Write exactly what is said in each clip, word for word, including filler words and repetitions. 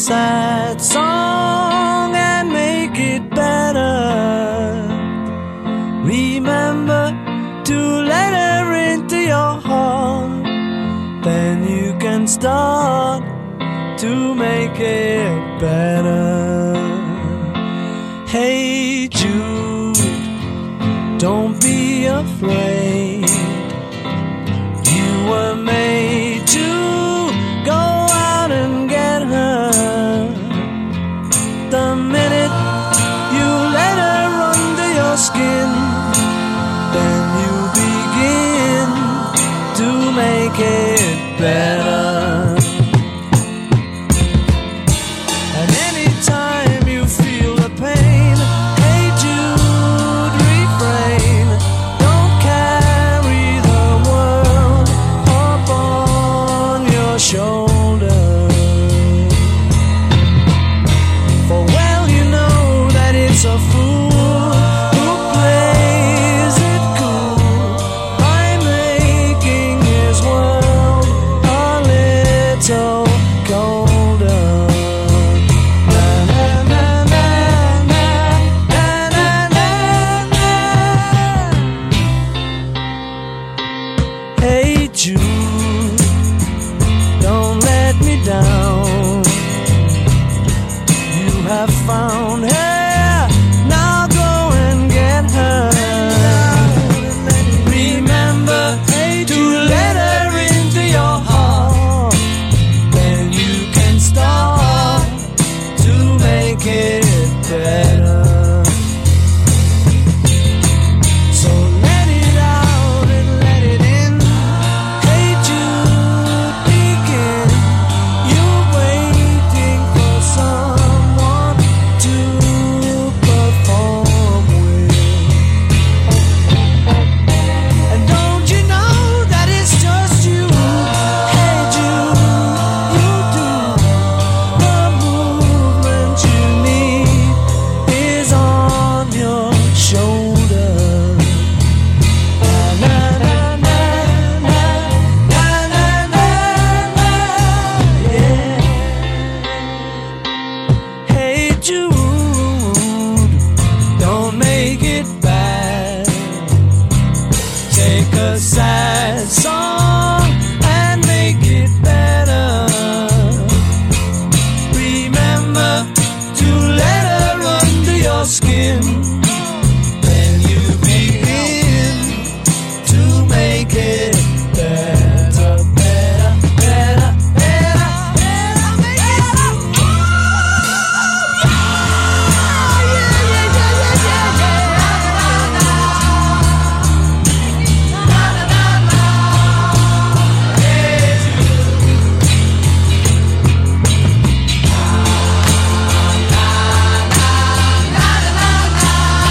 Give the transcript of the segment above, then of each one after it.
sad song and make it better. Remember to let her into your heart, then you can start to make it better. Hey Jude, don't be afraid. You were made to go out and get her. The minute you let her under your skin, then you begin to make it better. And anytime you feel the pain, hey Jude, refrain. Don't carry the world up on your shoulder. For well you know that it's a fool who plays it cool by making his world a little colder. Na, na, na, na, na, na, na, na, na. Hey Jude, don't let me down. You have found her, now go and get her. Remember to let her into your heart, then you can start to make it better. So let it out and let it in. Hey Jude, begin. You're waiting for someone to perform with. And don't you know that it's just you? Hey Jude, you do. The movement you need is on your shoulder. Na, na, na, na, na, na, na, na, yeah. Hey Jude, don't make it bad. Take a sad song and make it better. Remember to let her under your skin, then you begin to make it better, better, better, better, better, make it better. Yeah, yeah, yeah, yeah, yeah, yeah.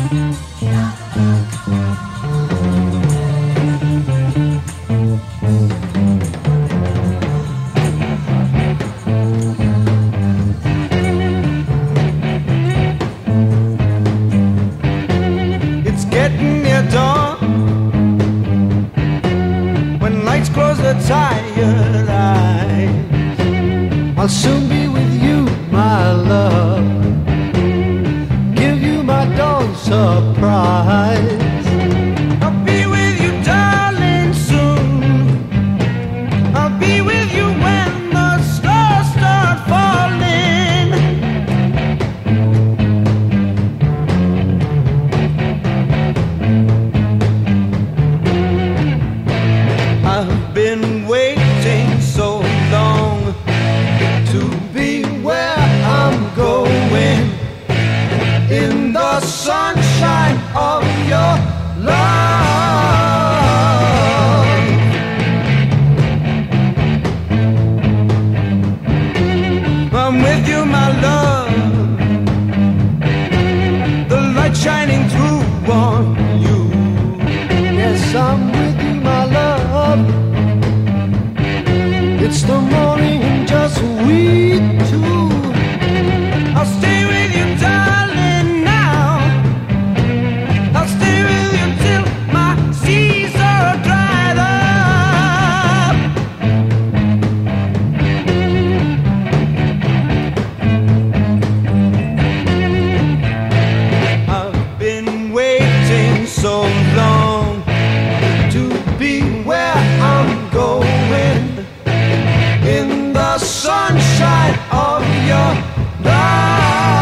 Tired eyes. I'll soon be with you, my love. Give you my dawn surprise. I'll be with you, darling, soon. I'll be with you when the stars start falling. I've been waiting so long to be where I'm going, in the sunshine of your love. I'm with you, my love, the light shining through on you. Yes, I'm with you, my love. It's the morning and just we two. I'll stay with you, darling, now. I'll stay with you till my seas are dried up. I've been waiting so long to be where I'm going, in the sunshine of your love.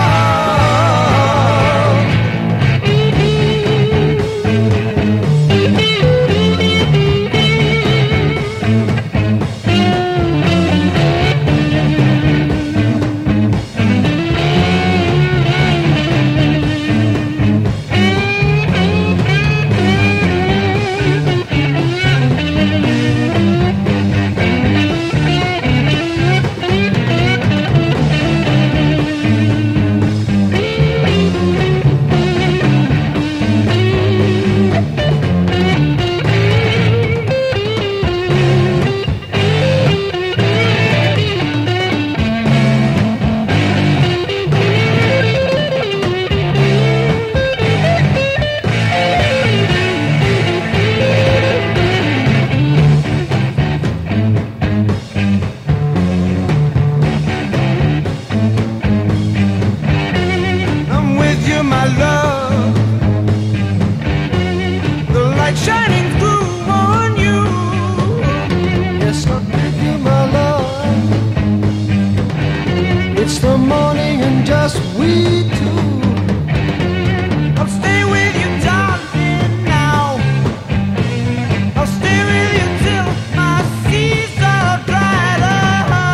My love, the light shining through on you. Yes, I'm with you, my love. It's the morning and just we two. I'll stay with you, darling, now. I'll stay with you till my seas are dried up.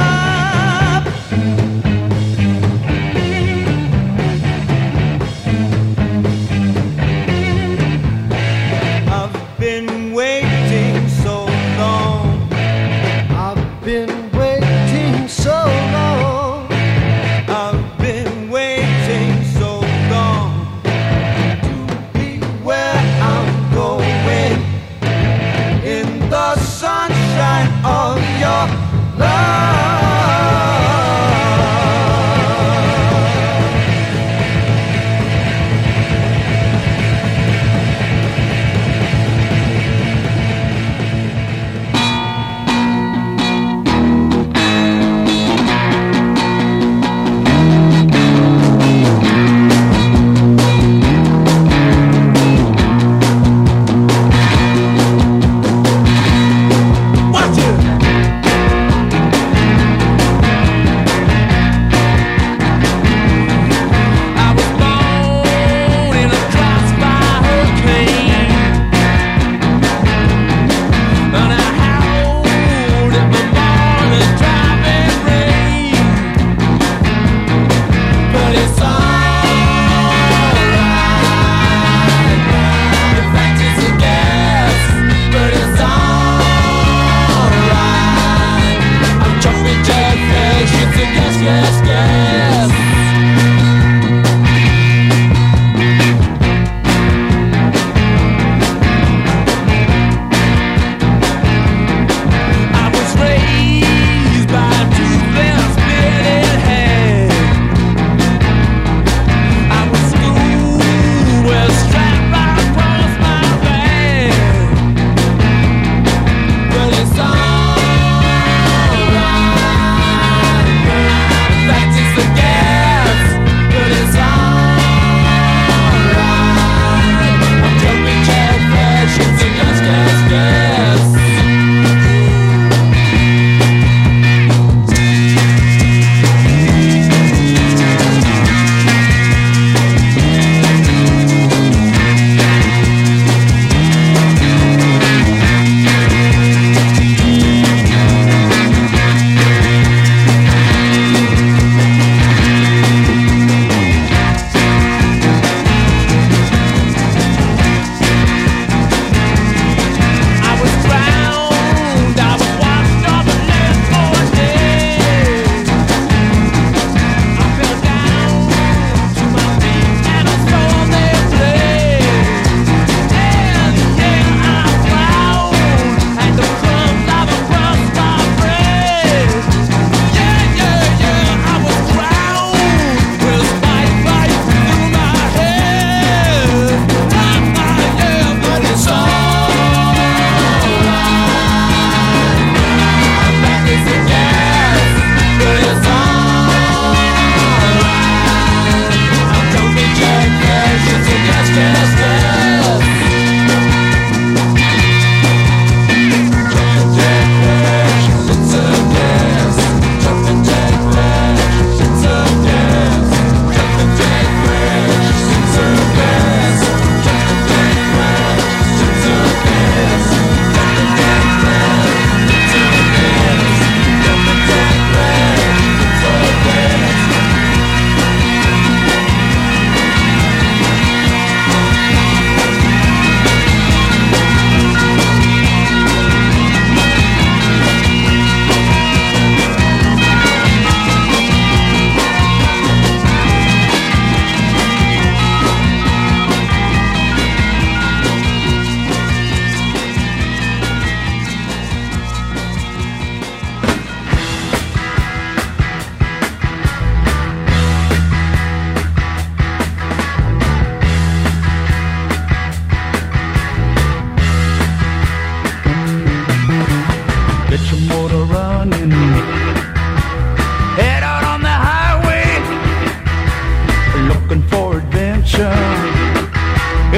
Been waiting so long. I've been waiting so long. I've been waiting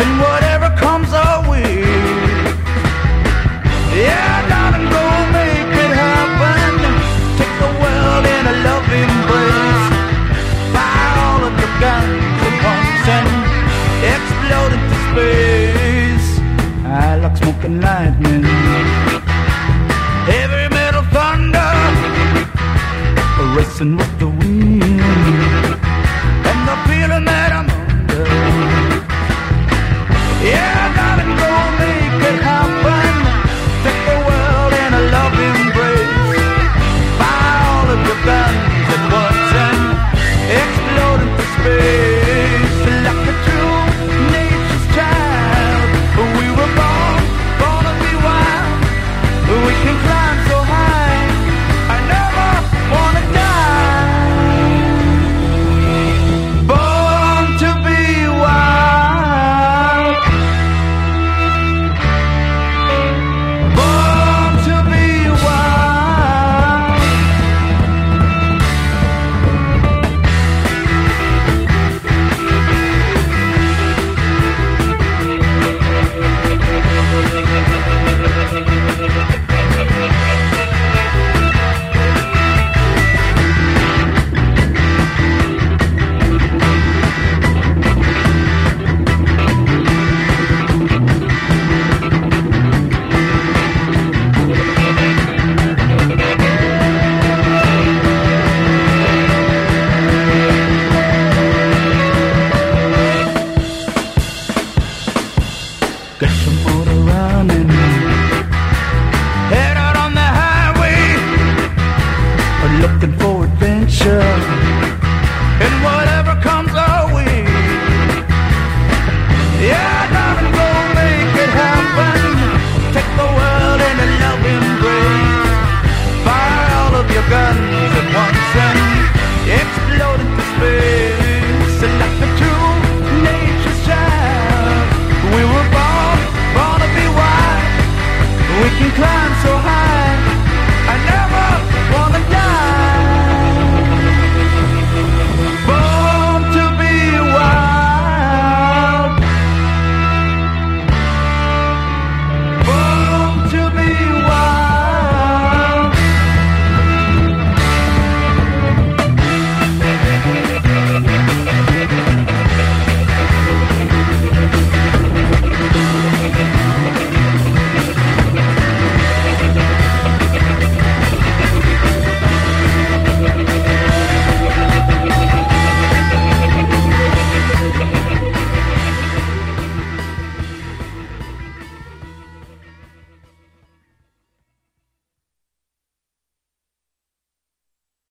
And